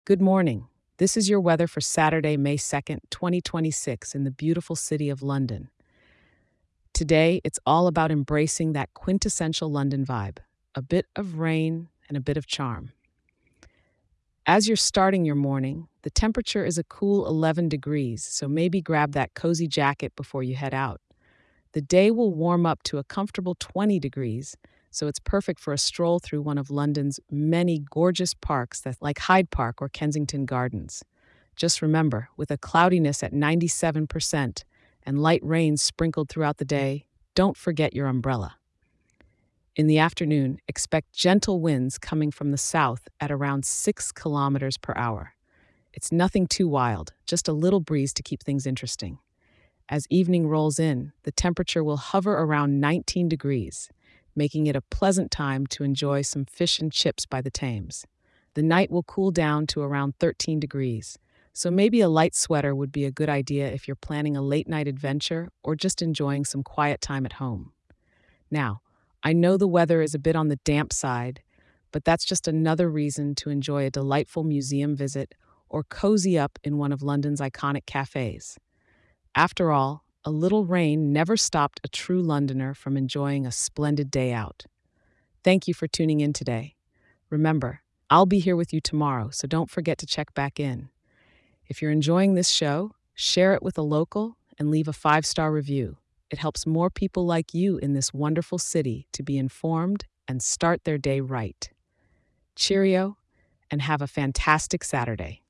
Good morning. This is your weather for Saturday, May 2nd, 2026, in the beautiful city of London. Today, it's all about embracing that quintessential London vibe, a bit of rain and a bit of charm. As you're starting your morning, the temperature is a cool 11 degrees, so maybe grab that cozy jacket before you head out. The day will warm up to a comfortable 20 degrees, so it's perfect for a stroll through one of London's many gorgeous parks like Hyde Park or Kensington Gardens. Just remember, with a cloudiness at 97% and light rains sprinkled throughout the day, don't forget your umbrella. In the afternoon, expect gentle winds coming from the south at around 6 kilometers per hour. It's nothing too wild, just a little breeze to keep things interesting. As evening rolls in, the temperature will hover around 19 degrees, making it a pleasant time to enjoy some fish and chips by the Thames. The night will cool down to around 13 degrees, so maybe a light sweater would be a good idea if you're planning a late night adventure or just enjoying some quiet time at home. Now, I know the weather is a bit on the damp side, but that's just another reason to enjoy a delightful museum visit or cozy up in one of London's iconic cafes. After all, a little rain never stopped a true Londoner from enjoying a splendid day out. Thank you for tuning in today. Remember, I'll be here with you tomorrow, so don't forget to check back in. If you're enjoying this show, share it with a local and leave a 5-star review. It helps more people like you in this wonderful city to be informed and start their day right. Cheerio, and have a fantastic Saturday.